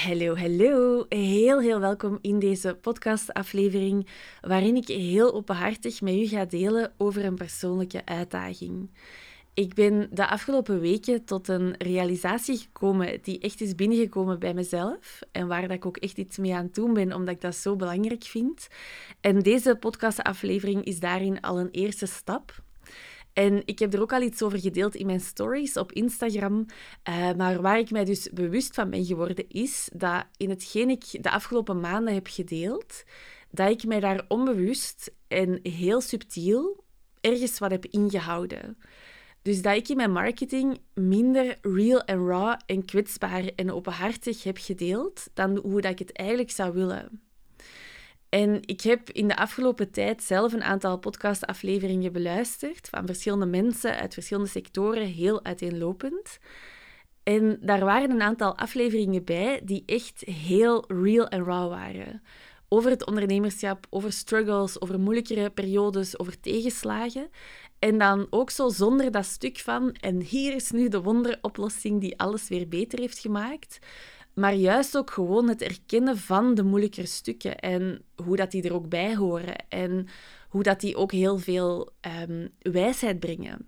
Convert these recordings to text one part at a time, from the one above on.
Hallo, hallo. Heel welkom in deze podcastaflevering waarin ik heel openhartig met u ga delen over een persoonlijke uitdaging. Ik ben de afgelopen weken tot een realisatie gekomen die echt is binnengekomen bij mezelf en waar dat ik ook echt iets mee aan het doen ben, omdat ik dat zo belangrijk vind. En deze podcastaflevering is daarin al een eerste stap. En ik heb er ook al iets over gedeeld in mijn stories op Instagram. Maar waar ik mij dus bewust van ben geworden, is dat in hetgeen ik de afgelopen maanden heb gedeeld, dat ik mij daar onbewust en heel subtiel ergens wat heb ingehouden. Dus dat ik in mijn marketing minder real en raw en kwetsbaar en openhartig heb gedeeld dan hoe dat ik het eigenlijk zou willen. En ik heb in de afgelopen tijd zelf een aantal podcastafleveringen beluisterd van verschillende mensen uit verschillende sectoren, heel uiteenlopend. En daar waren een aantal afleveringen bij die echt heel real en raw waren. Over het ondernemerschap, over struggles, over moeilijkere periodes, over tegenslagen. En dan ook zo zonder dat stuk van, en hier is nu de wonderoplossing die alles weer beter heeft gemaakt. Maar juist ook gewoon het erkennen van de moeilijkere stukken en hoe dat die er ook bij horen. En hoe dat die ook heel veel wijsheid brengen.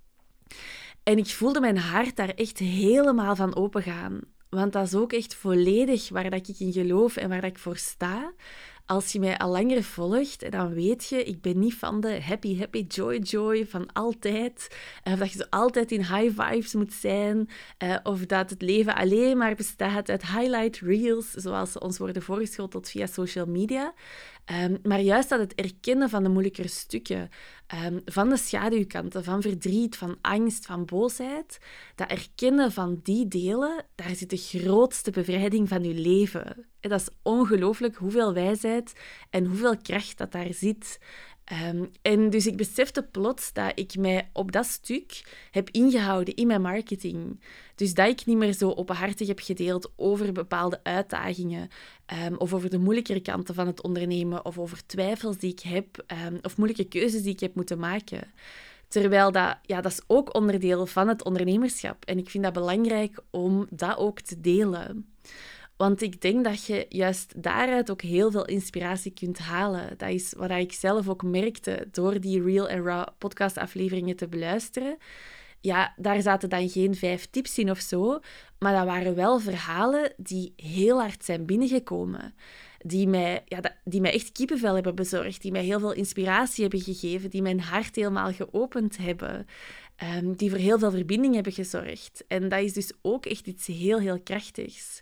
En ik voelde mijn hart daar echt helemaal van opengaan. Want dat is ook echt volledig waar dat ik in geloof en waar dat ik voor sta. Als je mij al langer volgt, dan weet je, ik ben niet van de happy, joy van altijd. Of dat je zo altijd in high vibes moet zijn. Of dat het leven alleen maar bestaat uit highlight reels, zoals ze ons worden voorgeschoteld via social media. Maar juist dat het erkennen van de moeilijkere stukken, van de schaduwkanten, van verdriet, van angst, van boosheid, dat erkennen van die delen, daar zit de grootste bevrijding van je leven. En dat is ongelooflijk hoeveel wijsheid en hoeveel kracht dat daar zit. En dus ik besefte plots dat ik mij op dat stuk heb ingehouden in mijn marketing. Dus dat ik niet meer zo openhartig heb gedeeld over bepaalde uitdagingen, of over de moeilijkere kanten van het ondernemen, of over twijfels die ik heb, of moeilijke keuzes die ik heb moeten maken. Terwijl dat is ook onderdeel van het ondernemerschap. En ik vind dat belangrijk om dat ook te delen. Want ik denk dat je juist daaruit ook heel veel inspiratie kunt halen. Dat is wat ik zelf ook merkte door die Real and Raw podcastafleveringen te beluisteren. Ja, daar zaten dan geen 5 tips in of zo, maar dat waren wel verhalen die heel hard zijn binnengekomen. Die mij echt kippenvel hebben bezorgd, die mij heel veel inspiratie hebben gegeven, die mijn hart helemaal geopend hebben, die voor heel veel verbinding hebben gezorgd. En dat is dus ook echt iets heel krachtigs.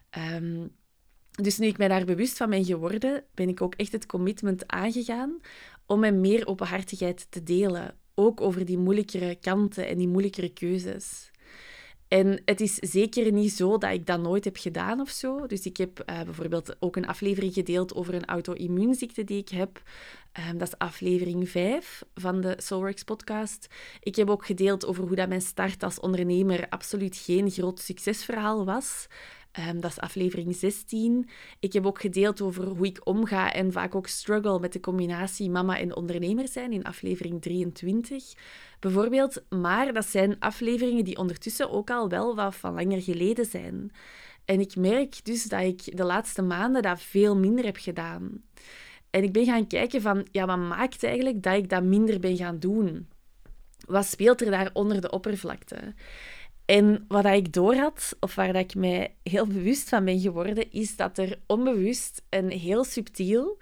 Dus nu ik mij daar bewust van ben geworden, ben ik ook echt het commitment aangegaan om met meer openhartigheid te delen. Ook over die moeilijkere kanten en die moeilijkere keuzes. En het is zeker niet zo dat ik dat nooit heb gedaan of zo. Dus ik heb bijvoorbeeld ook een aflevering gedeeld over een auto-immuunziekte die ik heb. Dat is aflevering 5 van de Soulworks podcast. Ik heb ook gedeeld over hoe dat mijn start als ondernemer absoluut geen groot succesverhaal was. Dat is aflevering 16. Ik heb ook gedeeld over hoe ik omga en vaak ook struggle met de combinatie mama en ondernemer zijn in aflevering 23. Bijvoorbeeld, maar dat zijn afleveringen die ondertussen ook al wel wat van langer geleden zijn. En ik merk dus dat ik de laatste maanden dat veel minder heb gedaan. En ik ben gaan kijken van, ja, wat maakt eigenlijk dat ik dat minder ben gaan doen? Wat speelt er daar onder de oppervlakte? En wat ik doorhad, of waar ik mij heel bewust van ben geworden, is dat er onbewust een heel subtiel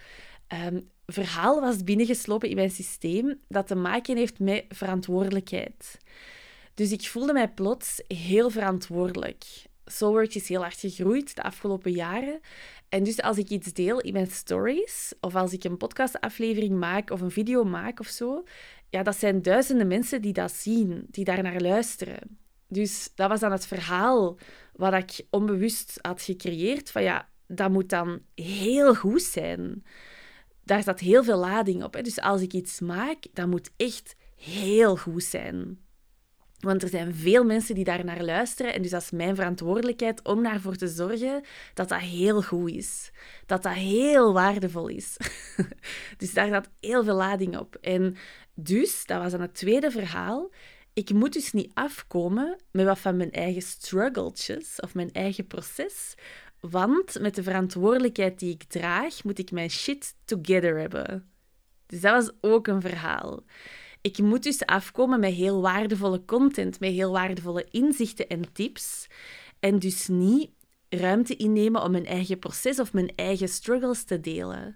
verhaal was binnengeslopen in mijn systeem dat te maken heeft met verantwoordelijkheid. Dus ik voelde mij plots heel verantwoordelijk. Soulworks is heel hard gegroeid de afgelopen jaren. En dus als ik iets deel in mijn stories, of als ik een podcastaflevering maak of een video maak of zo, ja, dat zijn duizenden mensen die dat zien, die daar naar luisteren. Dus dat was dan het verhaal wat ik onbewust had gecreëerd. Van ja, dat moet dan heel goed zijn. Daar staat heel veel lading op. Hè? Dus als ik iets maak, dat moet echt heel goed zijn. Want er zijn veel mensen die daar naar luisteren. En dus dat is mijn verantwoordelijkheid om daarvoor te zorgen dat dat heel goed is. Dat dat heel waardevol is. Dus daar staat heel veel lading op. En dus, dat was dan het tweede verhaal. Ik moet dus niet afkomen met wat van mijn eigen struggletjes of mijn eigen proces, Want met de verantwoordelijkheid die ik draag, moet ik mijn shit together hebben. Dus dat was ook een verhaal. Ik moet dus afkomen met heel waardevolle content, met heel waardevolle inzichten en tips. En dus niet ruimte innemen om mijn eigen proces of mijn eigen struggles te delen.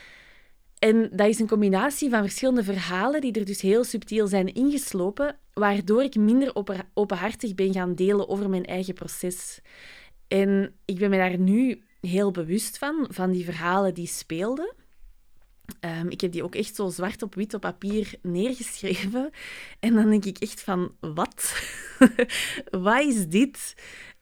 En dat is een combinatie van verschillende verhalen die er dus heel subtiel zijn ingeslopen, waardoor ik minder openhartig ben gaan delen over mijn eigen proces. En ik ben me daar nu heel bewust van die verhalen die speelden. Ik heb die ook echt zo zwart op wit op papier neergeschreven. En dan denk ik echt van, wat? Wat is dit?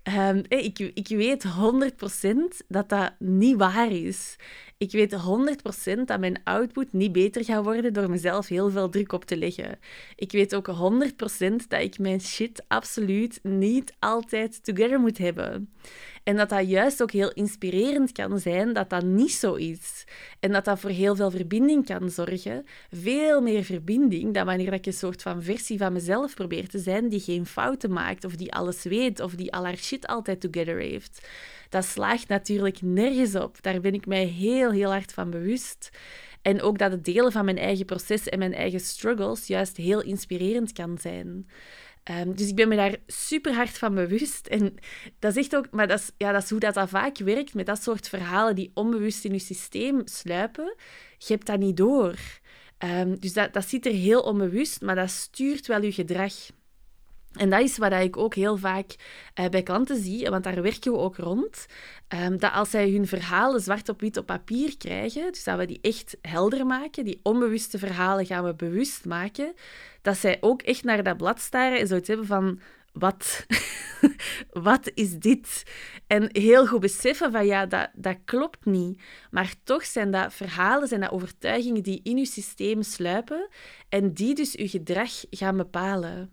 Ik weet 100% dat dat niet waar is. Ik weet 100% dat mijn output niet beter gaat worden door mezelf heel veel druk op te leggen. Ik weet ook 100% dat ik mijn shit absoluut niet altijd together moet hebben. En dat dat juist ook heel inspirerend kan zijn dat dat niet zo is. En dat dat voor heel veel verbinding kan zorgen. Veel meer verbinding dan wanneer ik een soort van versie van mezelf probeer te zijn die geen fouten maakt, of die alles weet, of die al haar shit altijd together heeft. Dat slaagt natuurlijk nergens op. Daar ben ik mij heel, heel hard van bewust. En ook dat het delen van mijn eigen proces en mijn eigen struggles juist heel inspirerend kan zijn. Dus ik ben me daar super hard van bewust. En dat is echt ook... Maar dat is hoe dat vaak werkt met dat soort verhalen die onbewust in je systeem sluipen. Je hebt dat niet door. Dus dat zit er heel onbewust, maar dat stuurt wel je gedrag. En dat is wat ik ook heel vaak bij klanten zie, want daar werken we ook rond. Dat als zij hun verhalen zwart op wit op papier krijgen, dus dat we die echt helder maken, die onbewuste verhalen gaan we bewust maken, dat zij ook echt naar dat blad staren en zoiets hebben van, wat? Wat is dit? En heel goed beseffen van, ja, dat klopt niet. Maar toch zijn dat verhalen, zijn dat overtuigingen die in je systeem sluipen en die dus je gedrag gaan bepalen.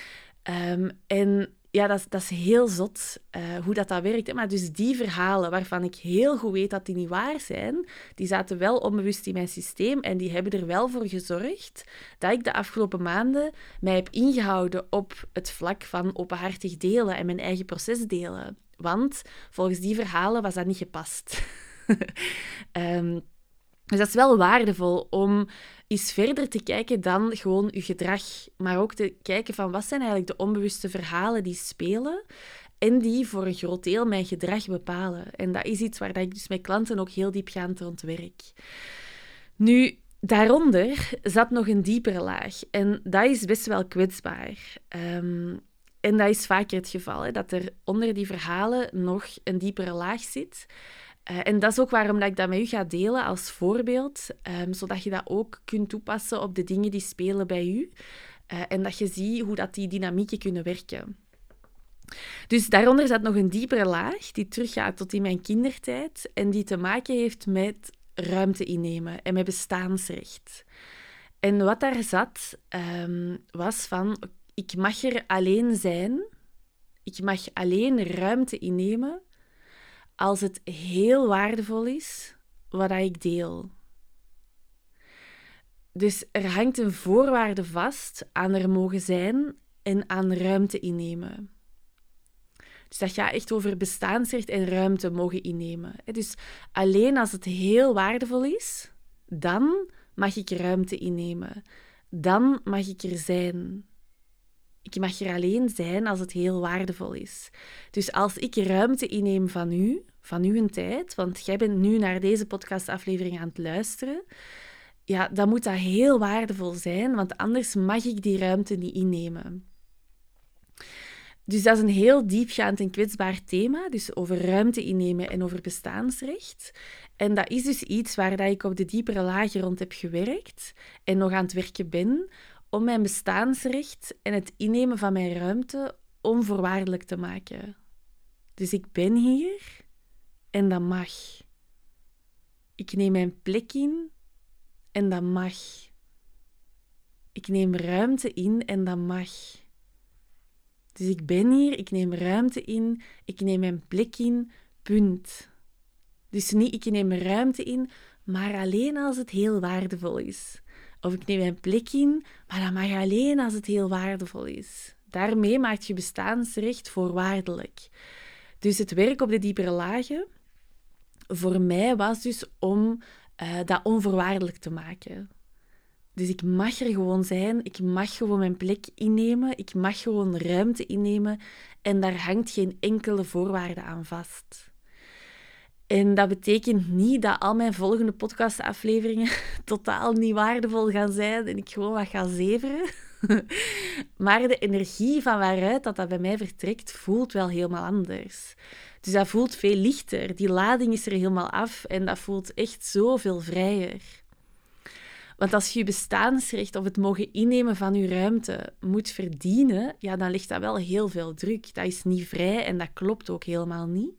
En ja, dat is heel zot hoe dat werkt. Hè? Maar dus die verhalen waarvan ik heel goed weet dat die niet waar zijn, die zaten wel onbewust in mijn systeem en die hebben er wel voor gezorgd dat ik de afgelopen maanden mij heb ingehouden op het vlak van openhartig delen en mijn eigen proces delen. Want volgens die verhalen was dat niet gepast. Dus dat is wel waardevol om eens verder te kijken dan gewoon je gedrag. Maar ook te kijken van wat zijn eigenlijk de onbewuste verhalen die spelen en die voor een groot deel mijn gedrag bepalen. En dat is iets waar ik dus met klanten ook heel diepgaand rond werk. Nu, daaronder zat nog een diepere laag. En dat is best wel kwetsbaar. En dat is vaker het geval, hè, dat er onder die verhalen nog een diepere laag zit. En dat is ook waarom dat ik dat met u ga delen als voorbeeld, zodat je dat ook kunt toepassen op de dingen die spelen bij u. En dat je ziet hoe dat die dynamieken kunnen werken. Dus daaronder zat nog een diepere laag die teruggaat tot in mijn kindertijd en die te maken heeft met ruimte innemen en met bestaansrecht. En wat daar zat, was van, ik mag er alleen zijn, ik mag alleen ruimte innemen als het heel waardevol is wat ik deel. Dus er hangt een voorwaarde vast aan er mogen zijn en aan ruimte innemen. Dus dat gaat echt over bestaansrecht en ruimte mogen innemen. Dus alleen als het heel waardevol is, dan mag ik ruimte innemen. Dan mag ik er zijn. Ik mag er alleen zijn als het heel waardevol is. Dus als ik ruimte inneem van uw tijd, want jij bent nu naar deze podcastaflevering aan het luisteren, ja, dan moet dat heel waardevol zijn, want anders mag ik die ruimte niet innemen. Dus dat is een heel diepgaand en kwetsbaar thema, dus over ruimte innemen en over bestaansrecht. En dat is dus iets waar ik op de diepere lagen rond heb gewerkt en nog aan het werken ben, om mijn bestaansrecht en het innemen van mijn ruimte onvoorwaardelijk te maken. Dus ik ben hier en dat mag. Ik neem mijn plek in en dat mag. Ik neem ruimte in en dat mag. Dus ik ben hier, ik neem ruimte in, ik neem mijn plek in, punt. Dus niet ik neem ruimte in, maar alleen als het heel waardevol is. Of ik neem mijn plek in, maar dat mag alleen als het heel waardevol is. Daarmee maakt je bestaansrecht voorwaardelijk. Dus het werk op de diepere lagen voor mij was dus om dat onvoorwaardelijk te maken. Dus ik mag er gewoon zijn, ik mag gewoon mijn plek innemen, ik mag gewoon ruimte innemen en daar hangt geen enkele voorwaarde aan vast. En dat betekent niet dat al mijn volgende podcastafleveringen totaal niet waardevol gaan zijn en ik gewoon wat ga zeveren. Maar de energie van waaruit dat bij mij vertrekt, voelt wel helemaal anders. Dus dat voelt veel lichter. Die lading is er helemaal af en dat voelt echt zoveel vrijer. Want als je je bestaansrecht of het mogen innemen van je ruimte moet verdienen, ja, dan ligt dat wel heel veel druk. Dat is niet vrij en dat klopt ook helemaal niet.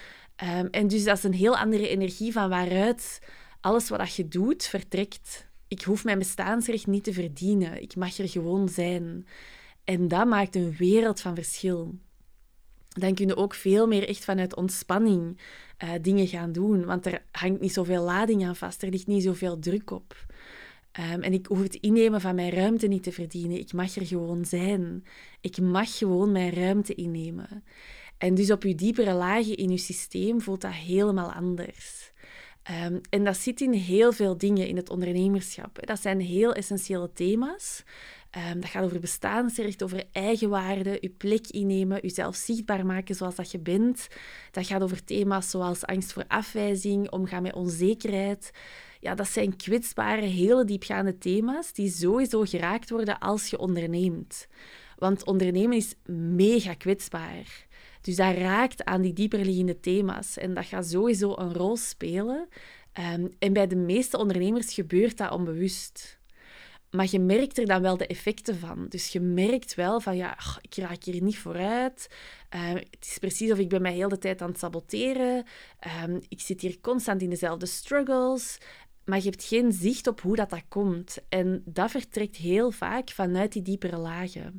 En dus dat is een heel andere energie van waaruit alles wat je doet vertrekt. Ik hoef mijn bestaansrecht niet te verdienen. Ik mag er gewoon zijn. En dat maakt een wereld van verschil. Dan kun je ook veel meer echt vanuit ontspanning dingen gaan doen. Want er hangt niet zoveel lading aan vast. Er ligt niet zoveel druk op. En ik hoef het innemen van mijn ruimte niet te verdienen. Ik mag er gewoon zijn. Ik mag gewoon mijn ruimte innemen. En dus op je diepere lagen in je systeem voelt dat helemaal anders. En dat zit in heel veel dingen in het ondernemerschap. Dat zijn heel essentiële thema's. Dat gaat over bestaansrecht, over eigenwaarde, je plek innemen, jezelf zichtbaar maken zoals dat je bent. Dat gaat over thema's zoals angst voor afwijzing, omgaan met onzekerheid. Ja, dat zijn kwetsbare, hele diepgaande thema's die sowieso geraakt worden als je onderneemt. Want ondernemen is mega kwetsbaar. Dus dat raakt aan die dieperliggende thema's. En dat gaat sowieso een rol spelen. En bij de meeste ondernemers gebeurt dat onbewust. Maar je merkt er dan wel de effecten van. Dus je merkt wel van, ja, ik raak hier niet vooruit. Het is precies of ik ben mij heel de tijd aan het saboteren. Ik zit hier constant in dezelfde struggles. Maar je hebt geen zicht op hoe dat komt. En dat vertrekt heel vaak vanuit die diepere lagen.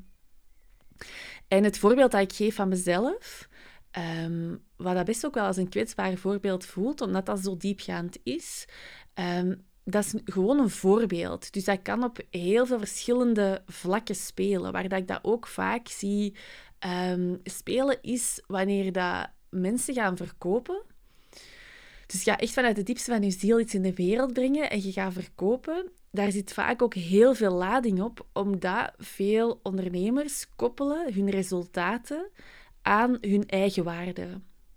En het voorbeeld dat ik geef van mezelf, wat dat best ook wel als een kwetsbaar voorbeeld voelt, omdat dat zo diepgaand is, dat is gewoon een voorbeeld. Dus dat kan op heel veel verschillende vlakken spelen. Waar dat ik dat ook vaak zie spelen, is wanneer dat mensen gaan verkopen. Dus je gaat echt vanuit de diepste van je ziel iets in de wereld brengen en je gaat verkopen. Daar zit vaak ook heel veel lading op, omdat veel ondernemers koppelen hun resultaten aan hun eigen waarde.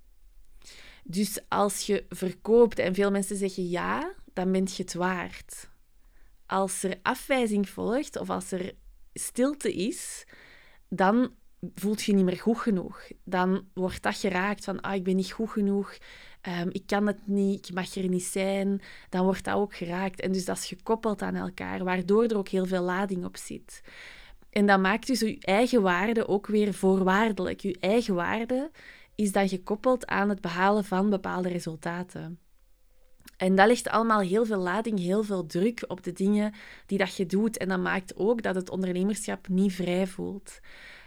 Dus als je verkoopt en veel mensen zeggen ja, dan ben je het waard. Als er afwijzing volgt of als er stilte is, dan voelt je niet meer goed genoeg. Dan wordt dat geraakt van, ik ben niet goed genoeg, ik kan het niet, ik mag er niet zijn. Dan wordt dat ook geraakt. En dus dat is gekoppeld aan elkaar, waardoor er ook heel veel lading op zit. En dat maakt dus je eigen waarde ook weer voorwaardelijk. Je eigen waarde is dan gekoppeld aan het behalen van bepaalde resultaten. En dat legt allemaal heel veel lading, heel veel druk op de dingen die dat je doet. En dat maakt ook dat het ondernemerschap niet vrij voelt.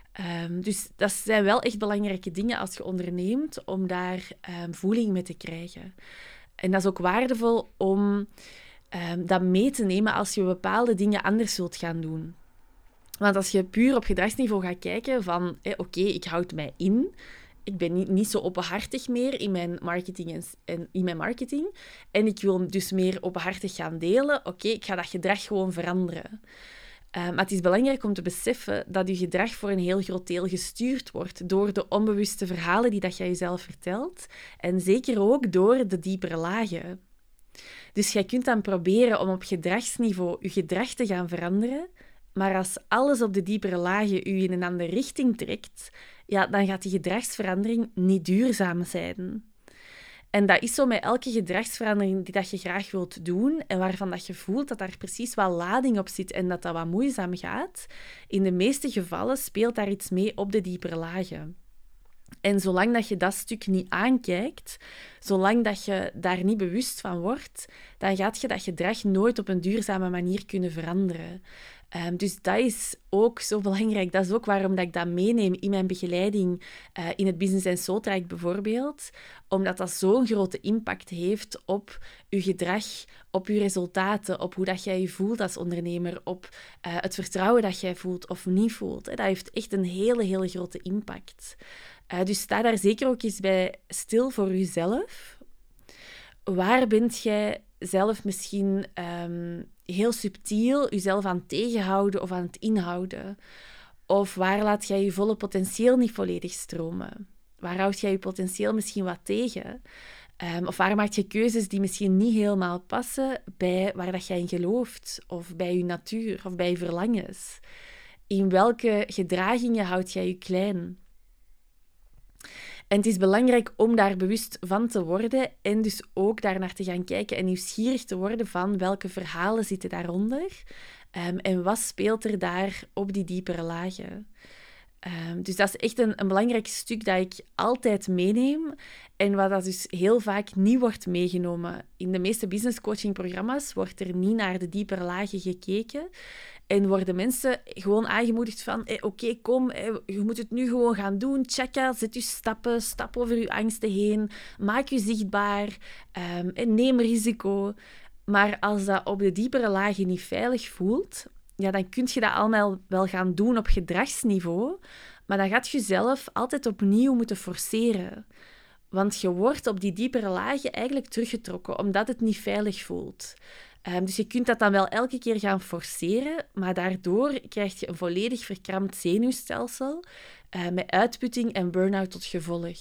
Dus dat zijn wel echt belangrijke dingen als je onderneemt, om daar voeling mee te krijgen. En dat is ook waardevol om dat mee te nemen als je bepaalde dingen anders zult gaan doen. Want als je puur op gedragsniveau gaat kijken van, oké, ik houd mij in, ik ben niet zo openhartig meer in mijn marketing en in mijn marketing, en ik wil dus meer openhartig gaan delen, oké, ik ga dat gedrag gewoon veranderen. Maar het is belangrijk om te beseffen dat je gedrag voor een heel groot deel gestuurd wordt door de onbewuste verhalen die dat jij jezelf vertelt en zeker ook door de diepere lagen. Dus jij kunt dan proberen om op gedragsniveau je gedrag te gaan veranderen, maar als alles op de diepere lagen je in een andere richting trekt, ja, dan gaat die gedragsverandering niet duurzaam zijn. En dat is zo met elke gedragsverandering die dat je graag wilt doen en waarvan dat je voelt dat daar precies wel lading op zit en dat dat wat moeizaam gaat. In de meeste gevallen speelt daar iets mee op de diepere lagen. En zolang dat je dat stuk niet aankijkt, zolang dat je daar niet bewust van wordt, dan gaat je dat gedrag nooit op een duurzame manier kunnen veranderen. Dus dat is ook zo belangrijk. Dat is ook waarom dat ik dat meeneem in mijn begeleiding in het Business & Soul traject bijvoorbeeld. Omdat dat zo'n grote impact heeft op je gedrag, op je resultaten, op hoe dat jij je voelt als ondernemer, op het vertrouwen dat jij voelt of niet voelt. Dat heeft echt een hele, hele grote impact. Dus sta daar zeker ook eens bij stil voor jezelf. Waar bent jij zelf misschien heel subtiel jezelf aan het tegenhouden of aan het inhouden? Of waar laat jij je volle potentieel niet volledig stromen? Waar houd jij je potentieel misschien wat tegen? Of waar maak je keuzes die misschien niet helemaal passen bij waar dat jij in gelooft? Of bij je natuur of bij je verlangens? In welke gedragingen houd jij je klein? En het is belangrijk om daar bewust van te worden en dus ook daarnaar te gaan kijken en nieuwsgierig te worden van welke verhalen zitten daaronder en wat speelt er daar op die diepere lagen. Dus dat is echt een belangrijk stuk dat ik altijd meeneem en wat dat dus heel vaak niet wordt meegenomen. In de meeste business coaching programma's wordt er niet naar de diepere lagen gekeken en worden mensen gewoon aangemoedigd van oké, kom, je moet het nu gewoon gaan doen, checken, zet je stappen, stap over je angsten heen, maak je zichtbaar en neem risico. Maar als dat op de diepere lagen niet veilig voelt, ja, dan kun je dat allemaal wel gaan doen op gedragsniveau, maar dan gaat je zelf altijd opnieuw moeten forceren. Want je wordt op die diepere lagen eigenlijk teruggetrokken, omdat het niet veilig voelt. Dus je kunt dat dan wel elke keer gaan forceren, maar daardoor krijg je een volledig verkrampt zenuwstelsel met uitputting en burn-out tot gevolg.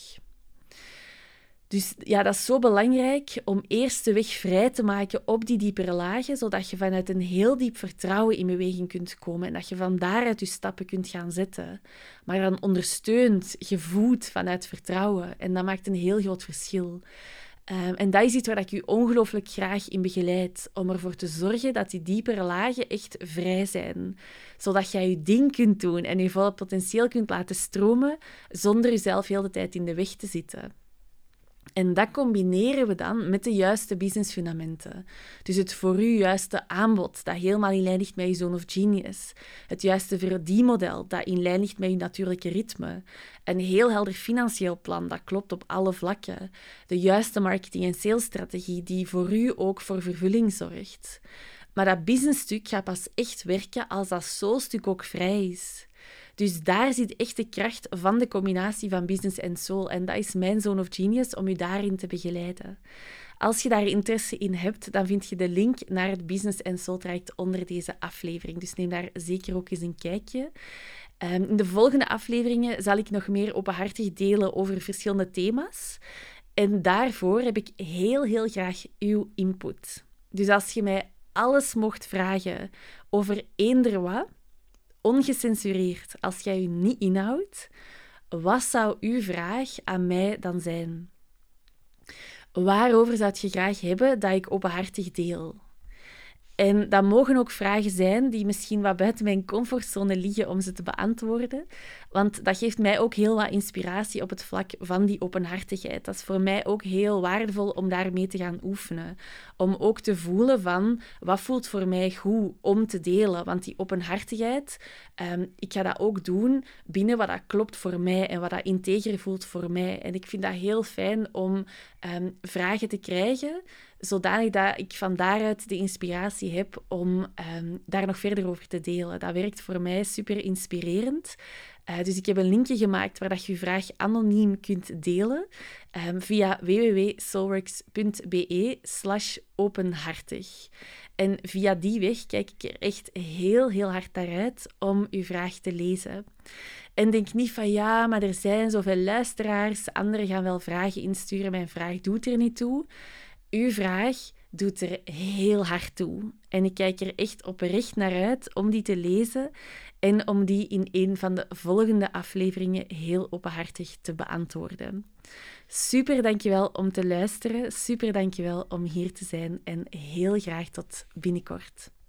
Dus ja, dat is zo belangrijk om eerst de weg vrij te maken op die diepere lagen, zodat je vanuit een heel diep vertrouwen in beweging kunt komen en dat je van daaruit je stappen kunt gaan zetten. Maar dan ondersteund, gevoed vanuit vertrouwen. En dat maakt een heel groot verschil. En dat is iets waar ik u ongelooflijk graag in begeleid, om ervoor te zorgen dat die diepere lagen echt vrij zijn. Zodat jij je ding kunt doen en je volle potentieel kunt laten stromen, zonder jezelf heel de tijd in de weg te zitten. En dat combineren we dan met de juiste businessfundamenten. Dus het voor u juiste aanbod, dat helemaal in lijn ligt met je zone of genius. Het juiste verdienmodel, dat in lijn ligt met je natuurlijke ritme. Een heel helder financieel plan, dat klopt op alle vlakken. De juiste marketing- en salesstrategie, die voor u ook voor vervulling zorgt. Maar dat businessstuk gaat pas echt werken als dat soulstuk ook vrij is. Dus daar zit echt de kracht van de combinatie van business en soul. En dat is mijn zone of genius om je daarin te begeleiden. Als je daar interesse in hebt, dan vind je de link naar het business en soul traject onder deze aflevering. Dus neem daar zeker ook eens een kijkje. In de volgende afleveringen zal ik nog meer openhartig delen over verschillende thema's. En daarvoor heb ik heel graag uw input. Dus als je mij alles mocht vragen over eender wat, ongecensureerd, als jij je niet inhoudt, wat zou uw vraag aan mij dan zijn? Waarover zou je graag hebben dat ik openhartig deel? En dat mogen ook vragen zijn die misschien wat buiten mijn comfortzone liggen om ze te beantwoorden. Want dat geeft mij ook heel wat inspiratie op het vlak van die openhartigheid. Dat is voor mij ook heel waardevol om daarmee te gaan oefenen. Om ook te voelen van, wat voelt voor mij goed om te delen? Want die openhartigheid, ik ga dat ook doen binnen wat dat klopt voor mij en wat dat integer voelt voor mij. En ik vind dat heel fijn om vragen te krijgen, zodanig dat ik van daaruit de inspiratie heb om daar nog verder over te delen. Dat werkt voor mij super inspirerend. Dus ik heb een linkje gemaakt waar dat je je vraag anoniem kunt delen via www.soulworks.be/openhartig. En via die weg kijk ik er echt heel hard naar uit om uw vraag te lezen. En denk niet van ja, maar er zijn zoveel luisteraars, anderen gaan wel vragen insturen, mijn vraag doet er niet toe. Uw vraag doet er heel hard toe. En ik kijk er echt oprecht naar uit om die te lezen en om die in een van de volgende afleveringen heel openhartig te beantwoorden. Super dankjewel om te luisteren. Super dankjewel om hier te zijn en heel graag tot binnenkort.